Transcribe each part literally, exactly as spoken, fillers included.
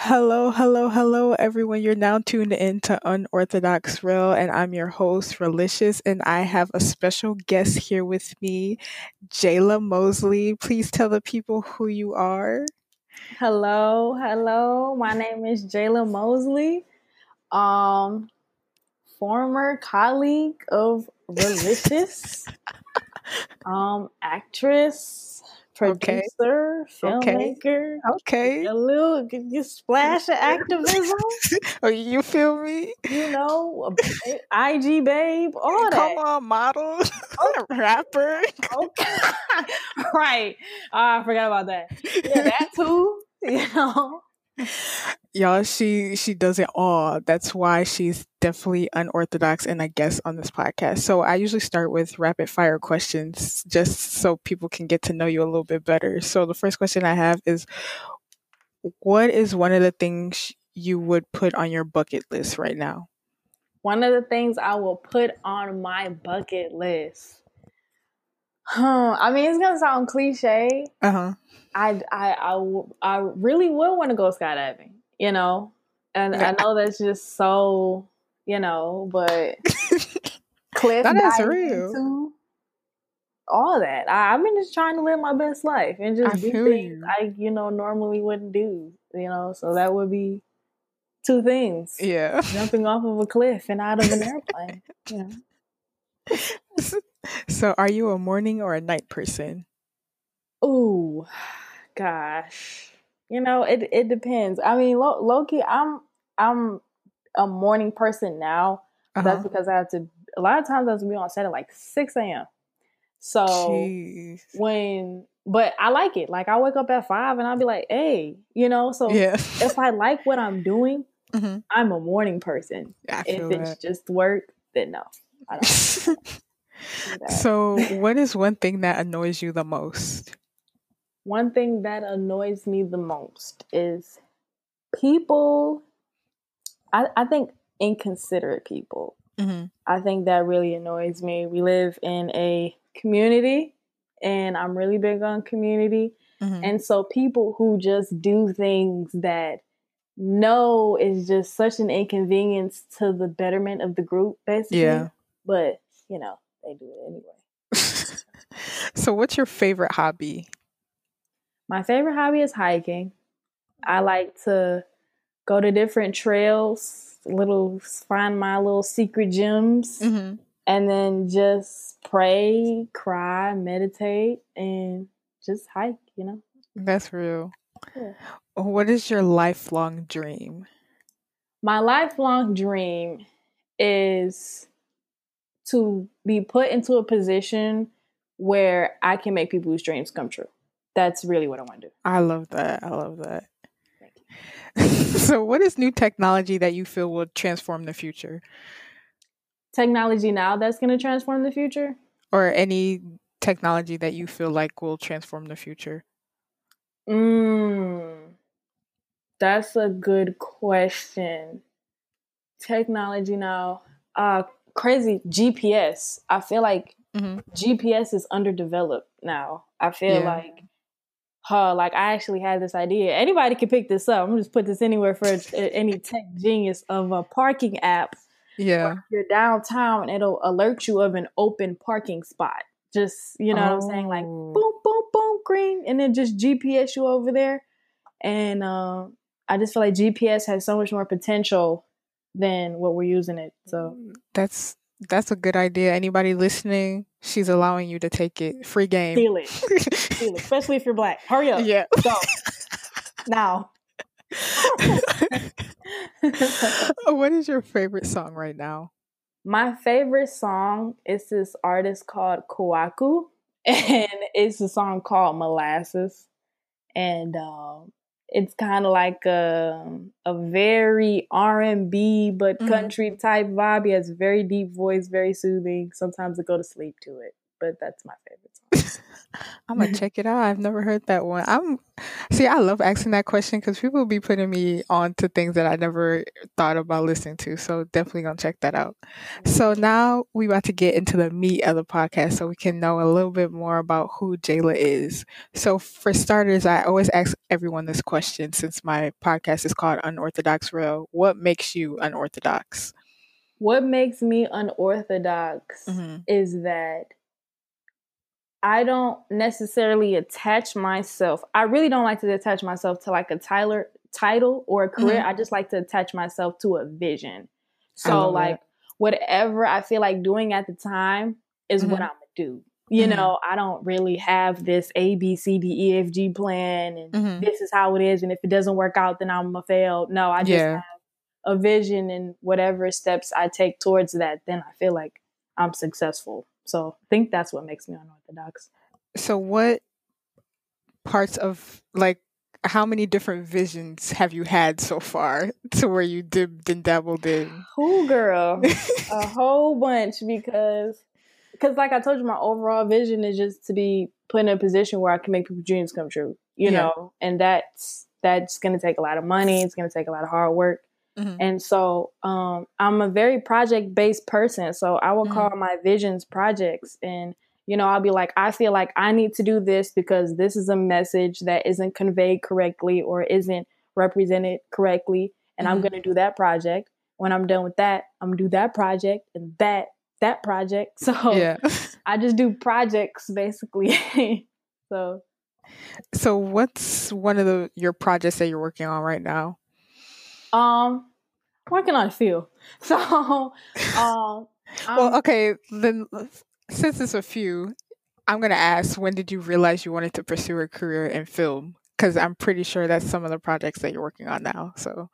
Hello, hello, hello, everyone. You're now tuned in to Unorthodox Real, and I'm your host, Relicious, and I have a special guest here with me, Jayla Mosley. Please tell the people who you are. Hello, hello. My name is Jayla Mosley, um, former colleague of Relicious, um, actress, Okay, producer, okay, filmmaker, okay. a little you splash of activism, Oh, you feel me? you know, a- I G babe, all Come that. on, model, Oh, rapper. okay, right. Oh, I forgot about that. Yeah, that too. You know. Y'all, she she does it all. That's why she's definitely unorthodox and a guest on this podcast. So I usually start with rapid fire questions just so people can get to know you a little bit better. So the first question I have is, what is one of the things you would put on your bucket list right now? One of the things I will put on my bucket list. Huh. I mean, it's gonna sound cliche. Uh-huh. I I I, w- I really would want to go skydiving. You know, and Yeah, I know that's just so you know, but cliff that is diving real. too. All that. I, I've been just trying to live my best life and I just do feel things you. I you know normally wouldn't do. You know, so that would be two things: Yeah. jumping off of a cliff and out of an airplane. You know. So are you a morning or a night person? Ooh, gosh. You know, it it depends. I mean, low, low key, I'm I'm a morning person now, but that's Uh-huh. because I have to. A lot of times I have to be on set at like six a m. So Jeez. when, but I like it. Like I wake up at five and I'll be like, hey, you know. So Yeah. if I like what I'm doing, hmm I'm a morning person. I If feel it's that. just work, then no, I don't do that. So, what is one thing that annoys you the most? One thing that annoys me the most is people. I, I think inconsiderate people. hmm I think that really annoys me. We live in a community, and I'm really big on community. hmm And so people who just do things that know is just such an inconvenience to the betterment of the group, basically. Yeah. But, you know, they do it anyway. So, what's your favorite hobby? My favorite hobby is hiking. I like to go to different trails, little find my little secret gems, hmm and then just pray, cry, meditate, and just hike. You know. That's real. Yeah. What is your lifelong dream? My lifelong dream is to be put into a position where I can make people's dreams come true. That's really what I want to do. I love that. I love that. Thank you. So, what is new technology that you feel will transform the future? Technology now that's going to transform the future. Or any technology that you feel like will transform the future? Mm, that's a good question. Technology now, uh, crazy G P S. I feel like hmm G P S is underdeveloped now. I feel Yeah. like, huh, like I actually had this idea. Anybody can pick this up. I'm gonna just put this anywhere for any tech genius of a parking app. Yeah. You're downtown, it'll alert you of an open parking spot. Just, you know what I'm saying? Like, Oh, boom, boom, boom, green, and then just G P S you over there. And uh, I just feel like G P S has so much more potential than what we're using it. So that's that's a good idea. Anybody listening, she's allowing you to take it. Free game. steal it. Steal it. Especially if you're black. Hurry up. Yeah. Go. Now. What is your favorite song right now? My favorite song is this artist called Kwaku. And it's a song called Molasses. And um, it's kind of like a, a very R and B but hmm country type vibe. He has a very deep voice, very soothing. Sometimes I go to sleep to it, but that's my favorite song. I'm gonna check it out. I've never heard that one. I'm see, I love asking that question because people be putting me on to things that I never thought about listening to. So definitely gonna check that out. So now we about to get into the meat of the podcast so we can know a little bit more about who Jayla is. So for starters, I always ask everyone this question since my podcast is called Unorthodox Real. What makes you unorthodox? What makes me unorthodox Mm-hmm. is that I don't necessarily attach myself. I really don't like to attach myself to like a Tyler title or a career. Mm-hmm. I just like to attach myself to a vision. I So love like that. whatever I feel like doing at the time is what Mhm. I'm gonna do. You Mhm. know, I don't really have this A, B, C, D, E, F, G plan and Mhm. this is how it is. And if it doesn't work out, then I'm a fail. No, I just Yeah. have a vision, and whatever steps I take towards that, then I feel like I'm successful. So I think that's what makes me unorthodox. So what parts of like how many different visions have you had so far to where you dipped and dabbled in? Who girl? A whole bunch because because like I told you, my overall vision is just to be put in a position where I can make people's dreams come true. You Yeah. know, and that's that's gonna take a lot of money, it's gonna take a lot of hard work. Mhm. And so um, I'm a very project based person. So I will call Mhm. my visions projects. And, you know, I'll be like, I feel like I need to do this because this is a message that isn't conveyed correctly or isn't represented correctly. And I'm Mhm. going to do that project. When I'm done with that, I'm going to do that project and that, that project. So Yeah. I just do projects basically. So So what's one of the your projects that you're working on right now? um, working on a few. So um, Well, I'm okay, then since it's a few, I'm gonna ask, when did you realize you wanted to pursue a career in film? Because I'm pretty sure that's some of the projects that you're working on now. So,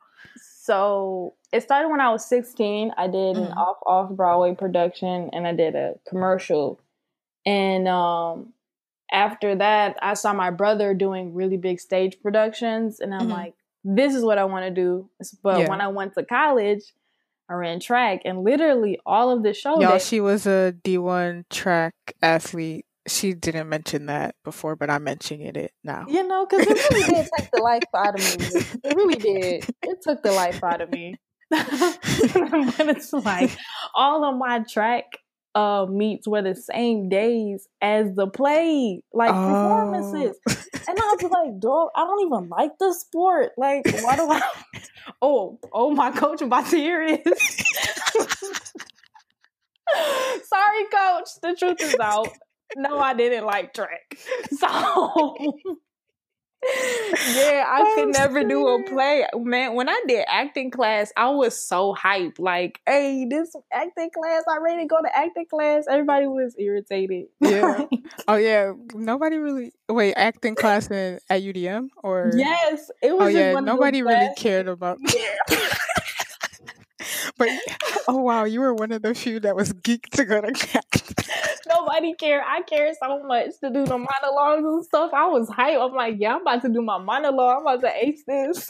So it started when I was sixteen. I did an Mhm. off off Broadway production and I did a commercial. And um, after that, I saw my brother doing really big stage productions, and I'm Mhm. like, this is what I want to do. But Yeah, when I went to college, I ran track, and literally all of the show y'all, day, she was a D one track athlete. She didn't mention that before, but I'm mentioning it now. you know, because it really did take the life out of me. It really did. It took the life out of me. But it's like all of my track uh meets were the same days as the play, like Oh, performances. And I was like, dog, I don't even like the sport. Like, why do I oh, oh my coach about to hear this. Sorry, coach. The truth is out. No, I didn't like track. So yeah, I could I'm never do a scared. play. Man, when I did acting class, I was so hyped. Like, hey, this acting class, I ready to go to acting class. Everybody was irritated. Yeah. Oh yeah. Nobody really wait acting class in at U D M or Yes, it oh was just yeah. one of those Nobody really classes. cared about. Yeah. But oh wow, you were one of the few that was geeked to go to acting. Nobody cared. I cared so much to do the monologues and stuff. I was hyped. I'm like, yeah, I'm about to do my monologue. I'm about to ace this.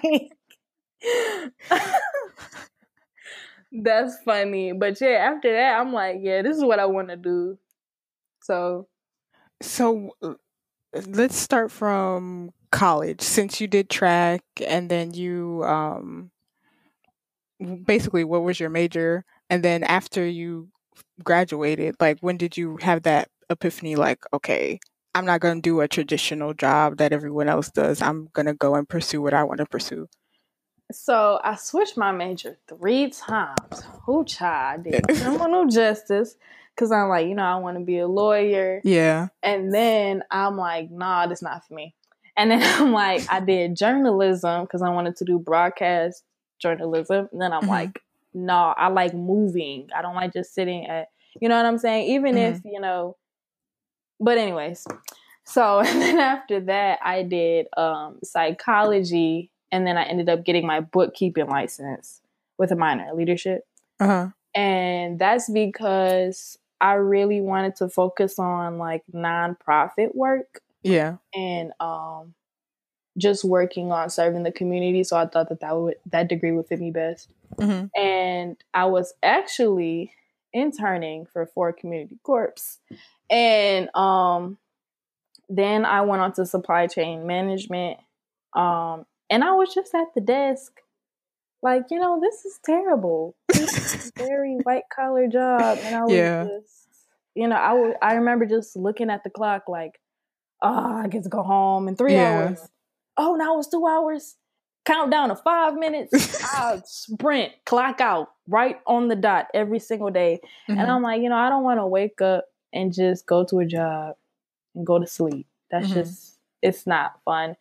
That's funny. But yeah, after that, I'm like, yeah, this is what I want to do. So So uh, let's start from college. Since you did track and then you um basically what was your major, and then after you graduated, like when did you have that epiphany like, okay, I'm not going to do a traditional job that everyone else does. I'm going to go and pursue what I want to pursue. So I switched my major three times. Who child I did criminal justice because I'm like, you know, I want to be a lawyer. Yeah. And then I'm like, nah, that's not for me. And then I'm like, I did journalism because I wanted to do broadcast journalism. And then I'm Mhm. like, no, I like moving. I don't like just sitting at, you know what I'm saying? Even Mhm. if, you know, but anyways. So and then after that, I did um, psychology. And then I ended up getting my bookkeeping license with a minor in leadership. Uh-huh. And that's because I really wanted to focus on like nonprofit work Yeah. and um, just working on serving the community. So I thought that that, would, that degree would fit me best. Mhm. And I was actually interning for Ford Community Corps. And um, Then I went on to supply chain management. Um, and I was just at the desk, like, you know, this is terrible. This is a very white collar job. And I was Yeah. just, you know, I, w- I remember just looking at the clock like, oh, I get to go home in three Yeah. hours. Oh, now it's two hours. Count down to five minutes. I'll sprint, clock out right on the dot every single day. Mhm. And I'm like, you know, I don't want to wake up and just go to a job and go to sleep. That's Mhm. just, it's not fun.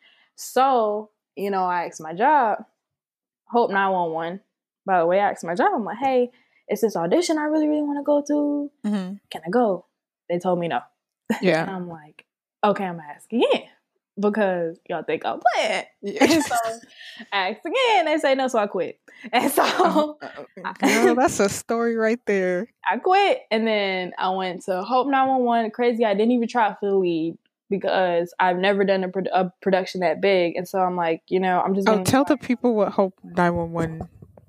So, you know, I asked my job, Hope nine one one. By the way, I asked my job, I'm like, hey, it's this audition I really, really want to go to. Mhm. Can I go? They told me no. And Yeah. I'm like, okay, I'm asking again because y'all think I'm playing. Yeah. And so I asked again. They say no, so I quit. And so Oh, uh, girl, that's a story right there. I quit. And then I went to Hope nine one one. Crazy, I didn't even try for the lead because I've never done a, pro- a production that big. And so I'm like, you know, I'm just Oh, going to tell the people what Hope nine one one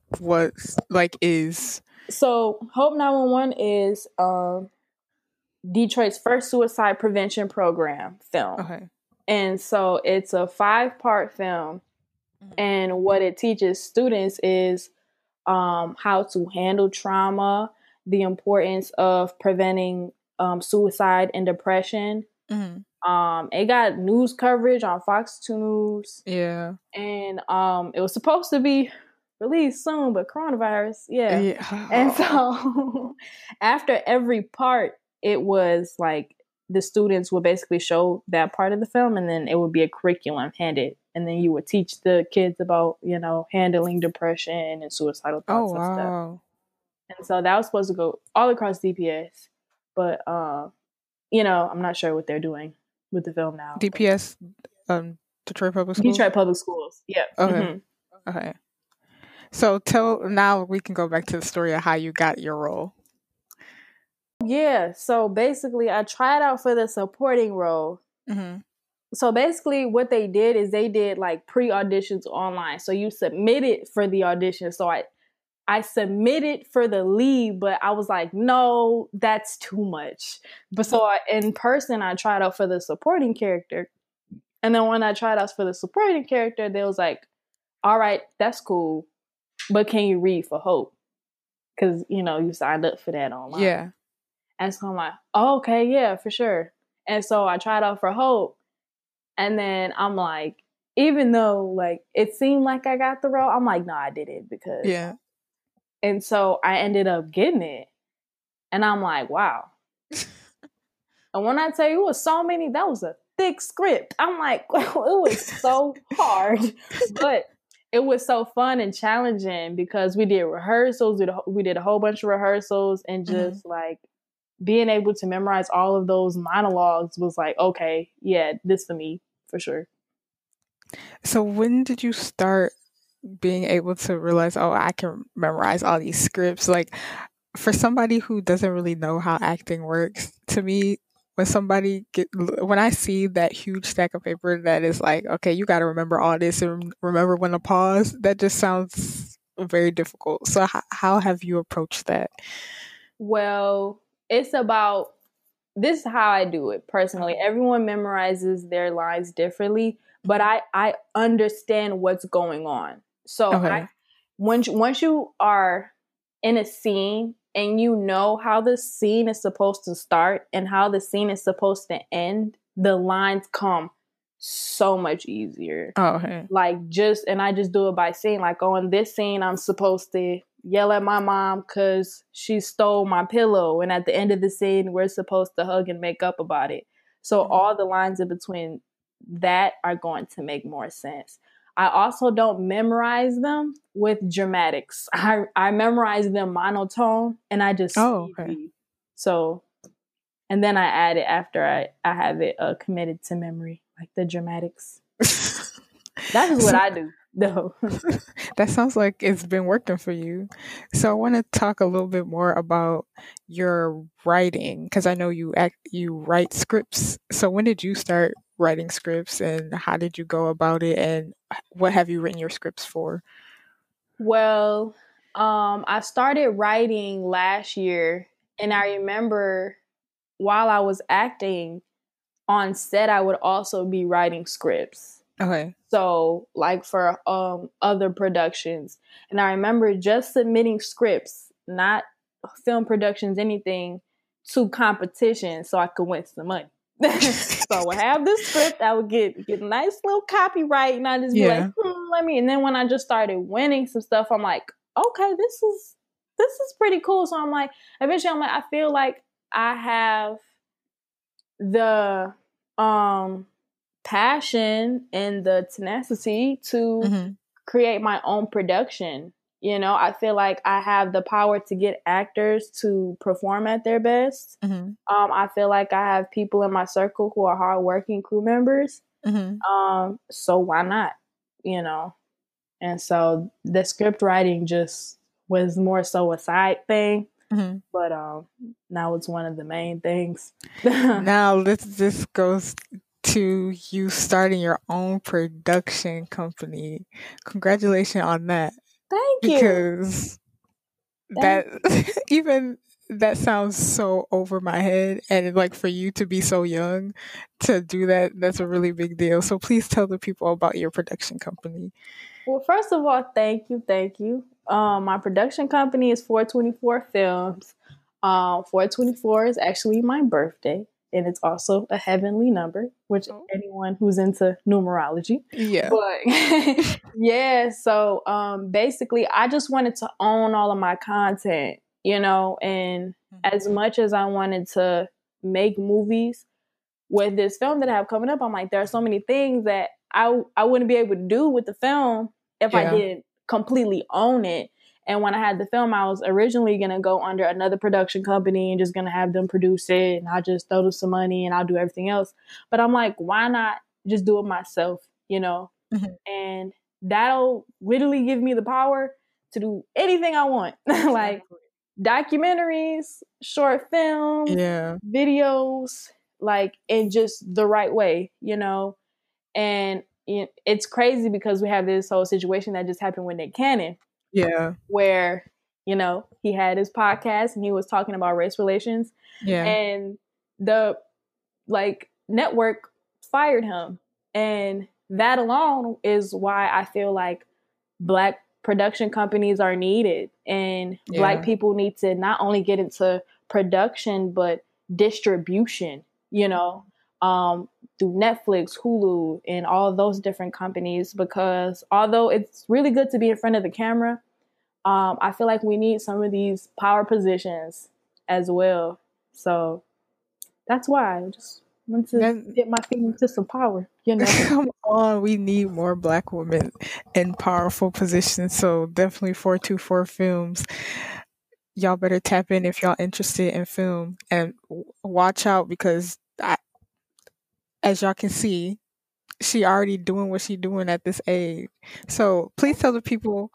was like is. So Hope nine one one is um, Detroit's first suicide prevention program film. Okay. And so it's a five-part film. Mhm. And what it teaches students is um, how to handle trauma, the importance of preventing um, suicide and depression. Mhm. Um, it got news coverage on Fox two News. Yeah. And um, it was supposed to be released soon, but coronavirus, yeah. Yeah. And so after every part, it was like the students would basically show that part of the film, and then it would be a curriculum handed, and then you would teach the kids about, you know, handling depression and suicidal Oh thoughts and stuff. wow. And so that was supposed to go all across D P S, but uh, you know, I'm not sure what they're doing with the film now. D P S, um, Detroit Public Schools. Detroit Public Schools. Yeah. Okay. Mm-hmm. Okay. So tell now we can go back to the story of how you got your role. Yeah. So basically, I tried out for the supporting role. Mm-hmm. So basically, what they did is they did like pre auditions online. So you submitted for the audition. So I, I submitted for the lead, but I was like, no, that's too much. But so I, in person, I tried out for the supporting character. And then when I tried out for the supporting character, they was like, all right, that's cool. But can you read for Hope? Because, you know, you signed up for that online. Yeah. And so I'm like, oh, okay, yeah, for sure. And so I tried out for Hope. And then I'm like, even though like it seemed like I got the role, I'm like, no, I did it because. Yeah. And so I ended up getting it. And I'm like, wow. And when I tell you it was so many, that was a thick script. I'm like, it was so hard. But it was so fun and challenging because we did rehearsals. We did a, we did a whole bunch of rehearsals and just mm-hmm. like being able to memorize all of those monologues was like, okay, yeah, this for me for sure. So when did you start being able to realize, oh, I can memorize all these scripts? Like for somebody who doesn't really know how acting works, to me, when somebody get when I see that huge stack of paper that is like, okay, you got to remember all this and remember when to pause, that just sounds very difficult. So h- how have you approached that? Well, it's about, this is how I do it personally. Everyone memorizes their lines differently, but I, I understand what's going on. So Okay. I, once, once you are in a scene and you know how the scene is supposed to start and how the scene is supposed to end, the lines come so much easier. Oh, okay. Like just, and I just do it by saying, like, oh, in this scene, I'm supposed to yell at my mom because she stole my pillow. And at the end of the scene, we're supposed to hug and make up about it. So mm-hmm. all the lines in between that are going to make more sense. I also don't memorize them with dramatics. I, I memorize them monotone and I just oh, okay. So, and then I add it after I, I have it uh, committed to memory, like the dramatics. That is what so, I do. No. That sounds like it's been working for you. So I want to talk a little bit more about your writing because I know you act, you write scripts. So when did you start writing scripts and how did you go about it and what have you written your scripts for? Well, um, I started writing last year and I remember while I was acting, on set, I would also be writing scripts. Okay. So, like for um other productions, and I remember just submitting scripts, not film productions, anything, to competition, so I could win some money. So I would have this script, I would get get a nice little copyright, and I just be Yeah. like, hmm, let me. And then when I just started winning some stuff, I'm like, okay, this is this is pretty cool. So I'm like, eventually, I'm like, I feel like I have the um passion and the tenacity to Mm-hmm. create my own production. You know, I feel like I have the power to get actors to perform at their best. Mm-hmm. Um, I feel like I have people in my circle who are hardworking crew members. Mm-hmm. Um, so why not? You know, and so the script writing just was more so a side thing, Mm-hmm. but um, now it's one of the main things. Now this this goes to you starting your own production company. Congratulations on that. Thank you. Because Thank that even that sounds so over my head, and like for you to be so young to do that, that's a really big deal. So please tell the people about your production company. Well, first of all, thank you, thank you. Um, my production company is four twenty-four Films. Um, four twenty-four is actually my birthday, and it's also a heavenly number, which Oh. anyone who's into numerology. Yeah. But yeah, so um, basically, I just wanted to own all of my content, you know, and Mm-hmm. as much as I wanted to make movies with this film that I have coming up, I'm like, there are so many things that I I wouldn't be able to do with the film if Yeah. I didn't completely own it. And when I had the film, I was originally going to go under another production company and just going to have them produce it. And I'll just throw them some money and I'll do everything else. But I'm like, why not just do it myself, you know? Mm-hmm. And that'll literally give me the power to do anything I want. Like documentaries, short films, Yeah. videos, like in just the right way, you know? And it, it's crazy because we have this whole situation that just happened with Nick Cannon, Yeah. where, you know, he had his podcast and he was talking about race relations, Yeah. and the like network fired him. And that alone is why I feel like Black production companies are needed, and Yeah. Black people need to not only get into production but distribution, you know, um, through Netflix, Hulu, and all those different companies. Because although it's really good to be in front of the camera, um, I feel like we need some of these power positions as well. So that's why I just want to That- get my feet into some power, you know. Come on, we need more Black women in powerful positions. So definitely four twenty-four Films. Y'all better tap in if y'all interested in film, and w- watch out, because I, as y'all can see, she already doing what she doing at this age. So please tell the people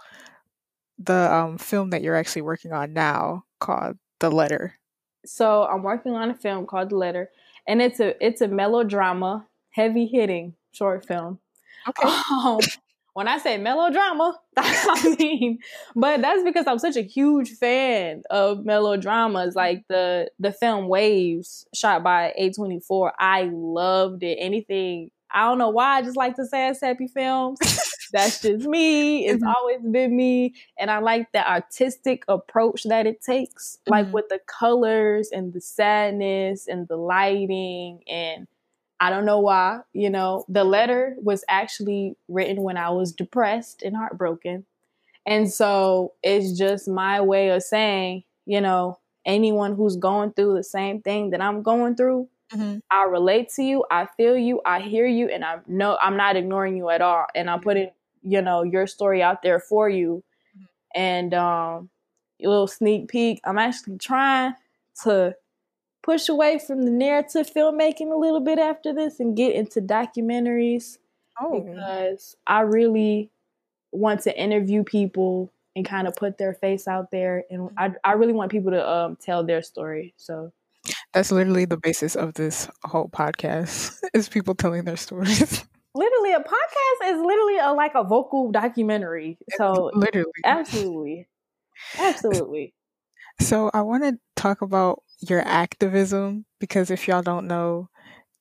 the um, film that you're actually working on now, called The Letter. So I'm working on a film called The Letter, and it's a it's a melodrama, heavy hitting short film. Okay. Um, when I say melodrama, that's what I mean. But that's because I'm such a huge fan of melodramas, like the the film Waves, shot by A twenty-four. I loved it. Anything, I don't know why, I just like the sad, sappy films. That's just me. It's Mhm. always been me. And I like the artistic approach that it takes, like Mhm. with the colors and the sadness and the lighting. And I don't know why, you know, The Letter was actually written when I was depressed and heartbroken. And so it's just my way of saying, you know, anyone who's going through the same thing that I'm going through, Mhm. I relate to you, I feel you, I hear you, and I'm no, I'm not ignoring you at all. And I'm putting, you know, your story out there for you. Mhm. And um, a little sneak peek, I'm actually trying to push away from the narrative filmmaking a little bit after this and get into documentaries, Oh, because I really want to interview people and kind of put their face out there. And I, I really want people to um, tell their story. So that's literally the basis of this whole podcast is people telling their stories. literally, a podcast is literally a, like a vocal documentary. So Literally. absolutely, absolutely. So I want to talk about your activism, because if y'all don't know,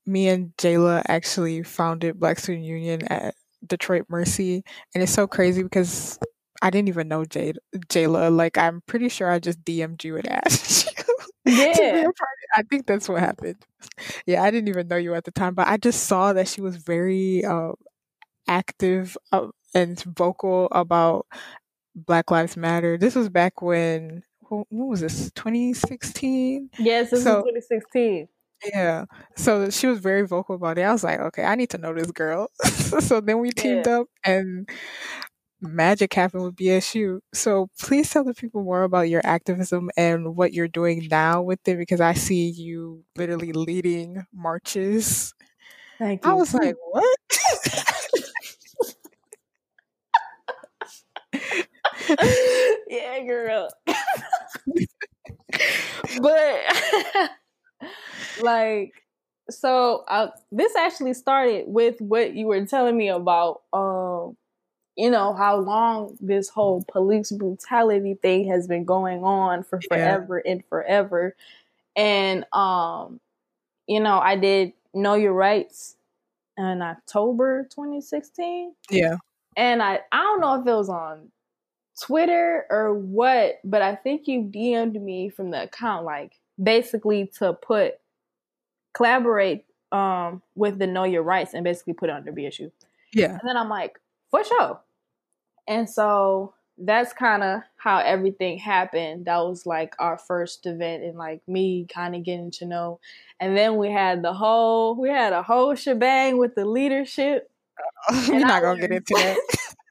me and Jayla actually founded Black Student Union at Detroit Mercy, and it's so crazy because I didn't even know Jay- Jayla. Like, I'm pretty sure I just D M'd you and asked you to be Yeah. a part. I think that's what happened. Yeah, I didn't even know you at the time, but I just saw that she was very uh, active uh, and vocal about Black Lives Matter. This was back when, wh- what was this, twenty sixteen? Yes, this is So, twenty sixteen. yeah. So she was very vocal about it. I was like, okay, I need to know this girl. So then we Yeah. teamed up and magic happened with B S U. So please tell the people more about your activism and what you're doing now with it, because I see you literally leading marches. Thank I you. was like, what? Yeah, girl. But like, so uh, this actually started with what you were telling me about, um, you know, how long this whole police brutality thing has been going on for Yeah. forever and forever. And, um, you know, I did Know Your Rights in October twenty sixteen. Yeah. And I, I don't know if it was on Twitter or what, but I think you D M'd me from the account, like basically to put collaborate um with the Know Your Rights and basically put it under B S U. Yeah. And then I'm like, for sure. And so that's kind of how everything happened. That was like our first event and like me kind of getting to know. And then we had the whole we had a whole shebang with the leadership. We're And not I gonna get learned into that.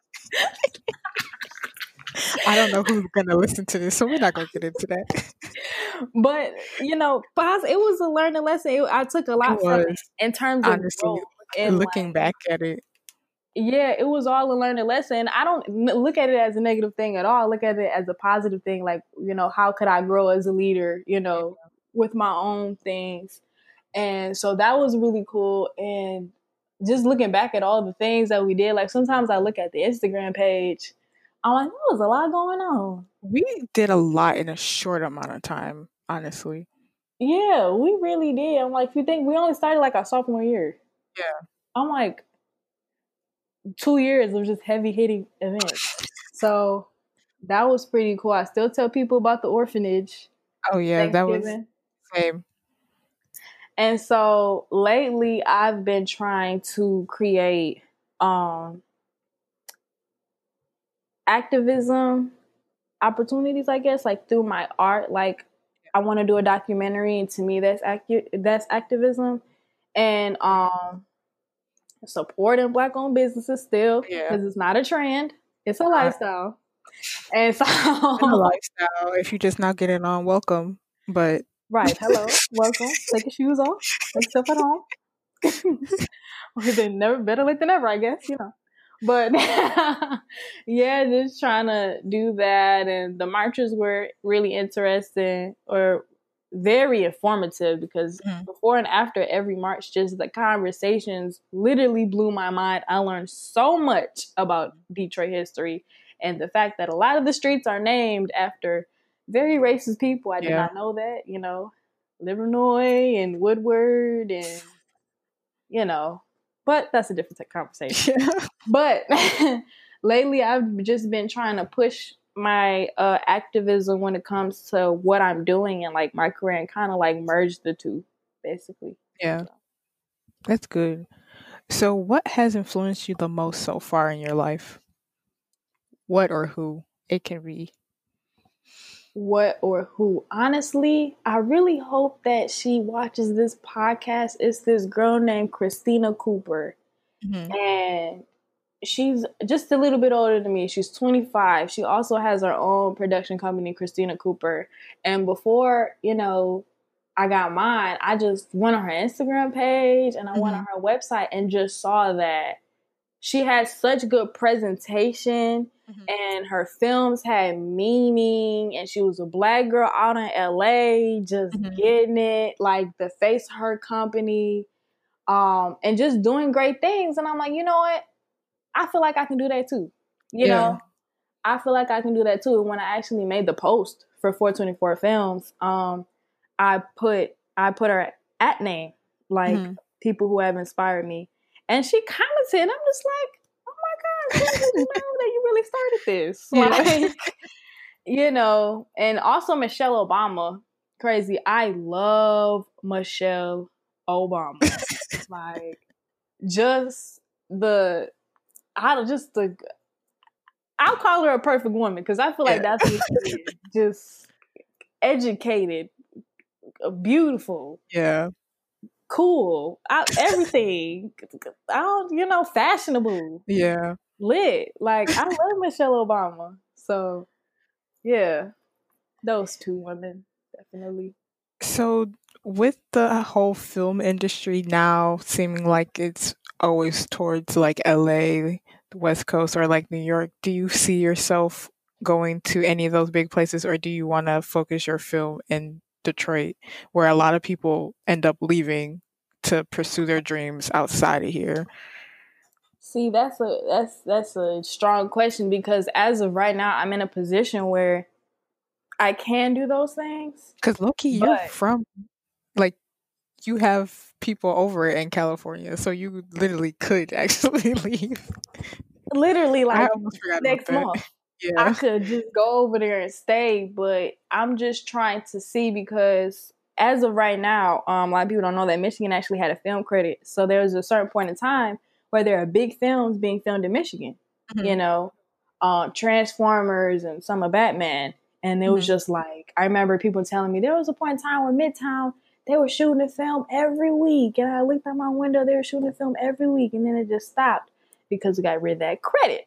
I don't know who's gonna listen to this, so we're not gonna get into that. But you know, pos- it was a learning lesson. It, I took a It lot from it was, in terms of honestly, growth look- and looking like, back at it. yeah, it was all a learning lesson. I don't n- look at it as a negative thing at all. I look at it as a positive thing. Like, you know, how could I grow as a leader, you know, with my own things? And so that was really cool. And just looking back at all the things that we did, like sometimes I look at the Instagram page, I'm like, there was a lot going on. We did a lot in a short amount of time, honestly. Yeah, we really did. I'm like, if you think we only started like our sophomore year. Yeah. I'm like, two years of just heavy hitting events. So that was pretty cool. I still tell people about the orphanage Oh yeah, that was Thanksgiving. same. And so lately I've been trying to create um activism opportunities, I guess, like through my art. Like I want to do a documentary, and to me that's acu- that's activism. And um supporting black owned businesses still, Yeah. because it's not a trend, it's a Uh, lifestyle. And so in a lifestyle. If you just not getting on, welcome. But right, hello, welcome. Take your shoes off. Make yourself at home. Or they never better late than never, I guess, you know. But yeah, just trying to do that. And the marches were really interesting, or very informative, because Mhm. before and after every march, just the conversations literally blew my mind. I learned so much about Detroit history and the fact that a lot of the streets are named after very racist people. I did Yeah. not know that, you know, Livernois and Woodward and, you know, but that's a different conversation. Yeah. But lately, I've just been trying to push my uh, activism when it comes to what I'm doing and like my career, and kind of like merge the two, basically. Yeah. That's good. So what has influenced you the most so far in your life? What or who? It can be. What or who? Honestly, I really hope that she watches this podcast. It's this girl named Christina Cooper, Mhm. and she's just a little bit older than me. She's twenty-five. She also has her own production company, Christina Cooper. And before, you know, I got mine, I just went on her Instagram page and I went on Mhm. her website and just saw that she had such good presentation, Mhm. and her films had meaning, and she was a black girl out in L A just Mhm. getting it, like the face of her company, um, and just doing great things. And I'm like, you know what? I feel like I can do that too. You Yeah. know, I feel like I can do that too. When I actually made the post for four twenty-four Films, um, I put I put her at name, like Mhm. people who have inspired me. And she commented, and I'm just like, oh my gosh, I didn't know that you really started this. Yeah. Like, you know, and also Michelle Obama. Crazy. I love Michelle Obama. Like, just the, I don't just the, I'll call her a perfect woman because I feel like Yeah. that's what she is. Just educated, beautiful, Yeah. cool, I, everything. I don't, you know, fashionable, Yeah. lit. Like, I love Michelle Obama. So, yeah, those two women, definitely. So, with the whole film industry now seeming like it's always towards like L A, the West Coast, or like New York, do you see yourself going to any of those big places, or do you want to focus your film in Detroit, where a lot of people end up leaving to pursue their dreams outside of here? See, that's a that's that's a strong question because as of right now, I'm in a position where I can do those things, Because Loki, you're but from like you have people over in California, so you literally could actually leave. literally, I like almost forgot about next that. month, I Yeah. could just go over there and stay. But I'm just trying to see because as of right now, um, a lot of people don't know that Michigan actually had a film credit. So there was a certain point in time where there are big films being filmed in Michigan. You Mhm. know, uh, Transformers and some of Batman. And it was Mhm. just like, I remember people telling me there was a point in time when Midtown, they were shooting a film every week. And I looked out my window, they were shooting a film every week. And then it just stopped because we got rid of that credit.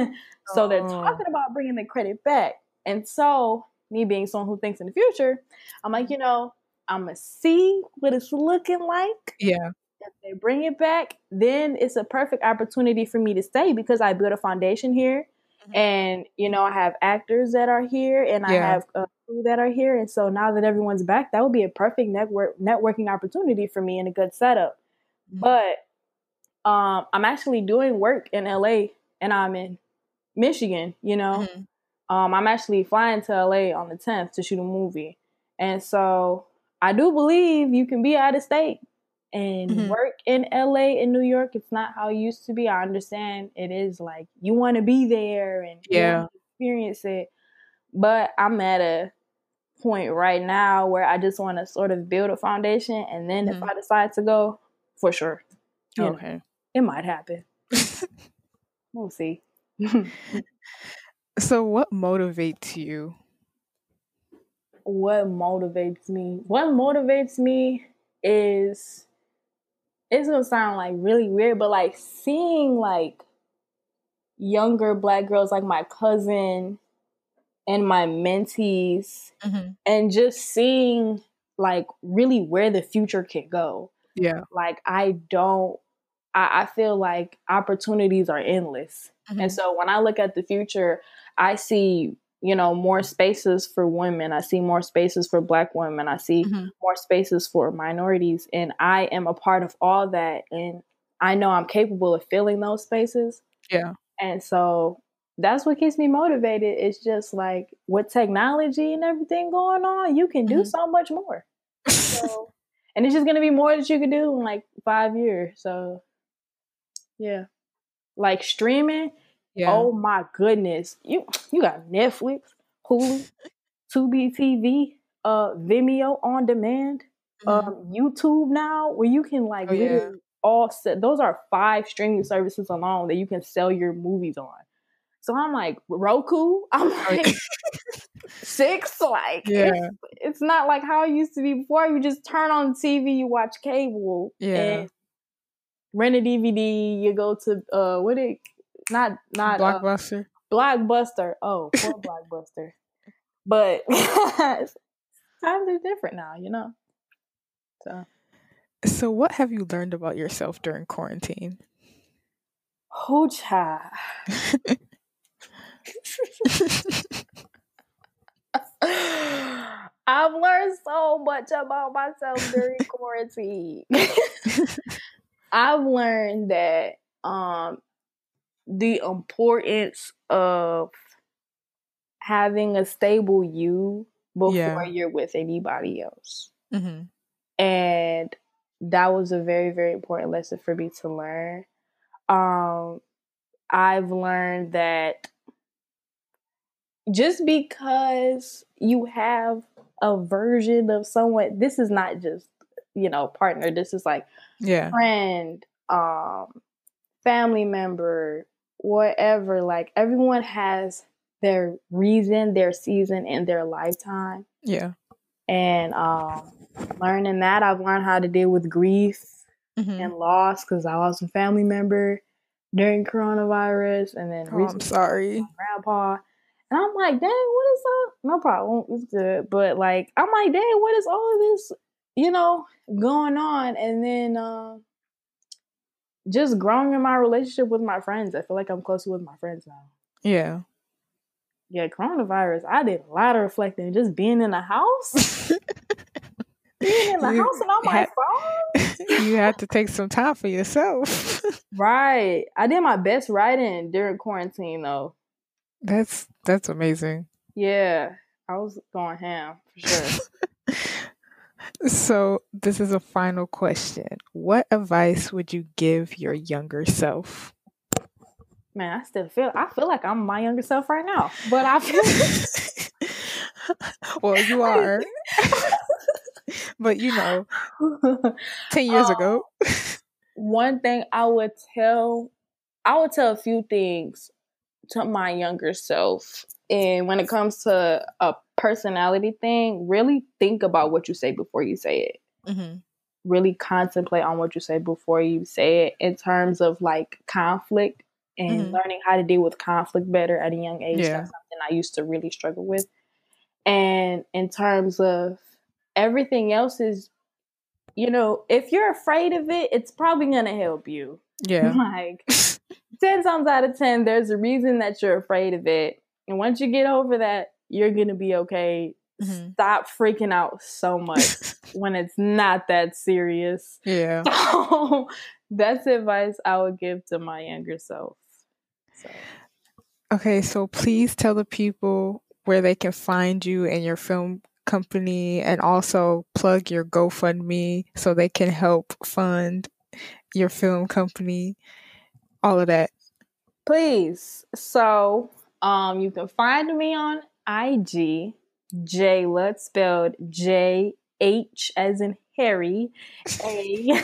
So they're Oh. talking about bringing the credit back. And so, me being someone who thinks in the future, I'm like, you know, I'm going to see what it's looking like. Yeah. If they bring it back, then it's a perfect opportunity for me to stay because I built a foundation here. Mhm. And, you know, I have actors that are here and I Yeah. have a crew that are here. And so now that everyone's back, that would be a perfect network networking opportunity for me and a good setup. Mhm. But um, I'm actually doing work in L A and I'm in Michigan, you know. Mhm. Um, I'm actually flying to L A on the tenth to shoot a movie. And so I do believe you can be out of state and Mhm. work in L A and New York. It's not how it used to be. I understand it is like you want to be there and you Yeah. want to experience it. But I'm at a point right now where I just want to sort of build a foundation. And then if Mhm. I decide to go, for sure, you know, Okay. it might happen. We'll see. So, what motivates you? What motivates me? What motivates me is it's gonna sound like really weird, but like seeing like younger black girls like my cousin and my mentees Mhm. and just seeing like really where the future can go. Yeah. Like I don't I, I feel like opportunities are endless. And Mhm. so when I look at the future, I see, you know, more spaces for women. I see more spaces for black women. I see Mhm. more spaces for minorities. And I am a part of all that. And I know I'm capable of filling those spaces. Yeah. And so that's what keeps me motivated. It's just like with technology and everything going on, you can do Mhm. so much more. So, and it's just going to be more that you can do in like five years. So, yeah. Like streaming, Yeah. oh my goodness. You you got Netflix, Hulu, Tubi T V, uh, Vimeo on demand, Mhm. um, YouTube now, where you can like Oh, yeah. literally all set. Those are five streaming services alone that you can sell your movies on. So I'm like Roku. I'm Oh, like six. Like it's yeah. it's not like how it used to be before. You just turn on the T V, you watch cable, Yeah. and rent a D V D. You go to uh, what it not not uh Blockbuster. Blockbuster. Oh, poor Blockbuster. But times are different now, you know. So, So, what have you learned about yourself during quarantine? hoocha. I've learned so much about myself during quarantine. I've learned that um the importance of having a stable you before Yeah. you're with anybody else. Mhm. And that was a very, very important lesson for me to learn. Um, I've learned that just because you have a version of someone, this is not just, you know, partner. This is like Yeah. friend, um, family member, whatever. Like everyone has their reason, their season in their lifetime. Yeah. And um, learning that, I've learned how to deal with grief Mm-hmm. and loss because I lost a family member during coronavirus, and then Oh, I'm sorry. my grandpa. And I'm like, dang, what is up? No problem, it's good. But like, I'm like, dang, what is all of this, you know, going on? And then uh, just growing in my relationship with my friends. I feel like I'm closer with my friends now. Yeah. Yeah, coronavirus, I did a lot of reflecting. Just being in the house. being in the You house and on my had- phone. You had to take some time for yourself. Right. I did my best writing during quarantine, though. That's that's amazing. Yeah, I was going ham for sure. So this is a final question. What advice would you give your younger self? Man, I still feel I feel like I'm my younger self right now, but I feel Well, you are, but you know, ten years um, ago. One thing I would tell, I would tell a few things to my younger self. And when it comes to a personality thing, really think about what you say before you say it. Mm-hmm. Really contemplate on what you say before you say it in terms of like conflict and Mm-hmm. learning how to deal with conflict better at a young age. Yeah. That's something I used to really struggle with. And in terms of everything else is, you know, if you're afraid of it, it's probably going to help you. Yeah. Like ten times out of ten, there's a reason that you're afraid of it. And once you get over that, you're going to be okay. Mm-hmm. Stop freaking out so much when it's not that serious. Yeah. So that's advice I would give to my younger self. So. Okay, so please tell the people where they can find you and your film company, and also plug your GoFundMe so they can help fund your film company, all of that. Please. So um, you can find me on I G, Jayla, it's spelled J H as in Harry, A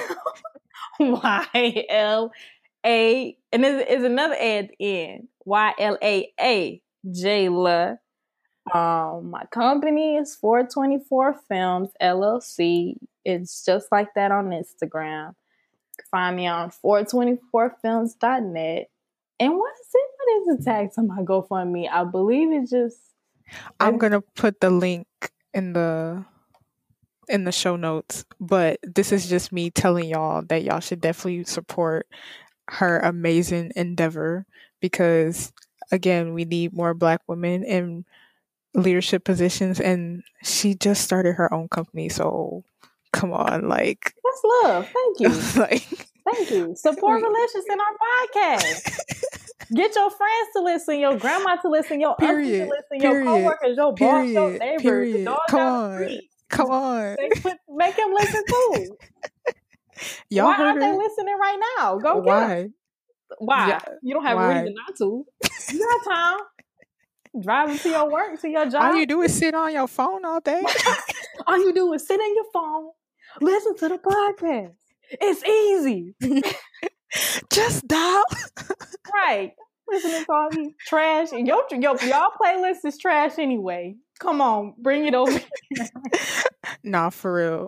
Y L A, and there's, there's another A at the end, Y L A A, Jayla. Um, my company is four twenty-four Films, L L C. It's just like that on Instagram. You can find me on four twenty-four films dot net. And what is it? What is the tag to my GoFundMe? I believe it's just. I'm gonna put the link in the in the show notes, but this is just me telling y'all that y'all should definitely support her amazing endeavor, because again, we need more Black women in leadership positions, and she just started her own company, so come on, like That's love. Thank you. like Thank you. Support we- relations in our podcast. Get your friends to listen, your grandma to listen, your Period. auntie to listen, Period. your coworkers, your boss, your Period. neighbors, Period. the dog Come down on. the street. Come on. They put, make them listen too. Y'all Why heard aren't they her. listening right now? Go get Why? them. Why? Yeah. You don't have Why? a reason not to. You got time. Driving to your work, to your job. All you do is sit on your phone all day. All you do is sit in your phone, listen to the podcast. It's easy. Just dial. Right. Listening to all these trash. And your, your, y'all playlist is trash anyway. Come on, bring it over. Nah, for real.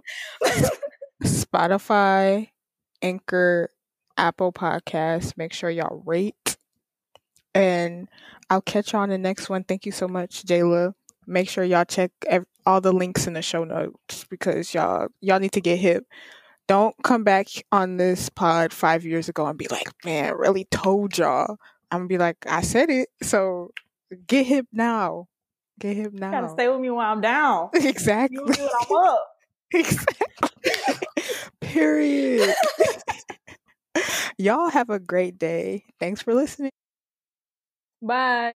Spotify, Anchor, Apple Podcasts. Make sure y'all rate. And I'll catch you on the next one. Thank you so much, Jayla. Make sure y'all check ev- all the links in the show notes, because y'all y'all need to get hip. Don't come back on this pod five years ago and be like, man, I really told y'all. I'm gonna be like, I said it. So get hip now. Get hip now. You gotta stay with me while I'm down. Exactly. You do when I'm up. Exactly. Period. Y'all have a great day. Thanks for listening. Bye.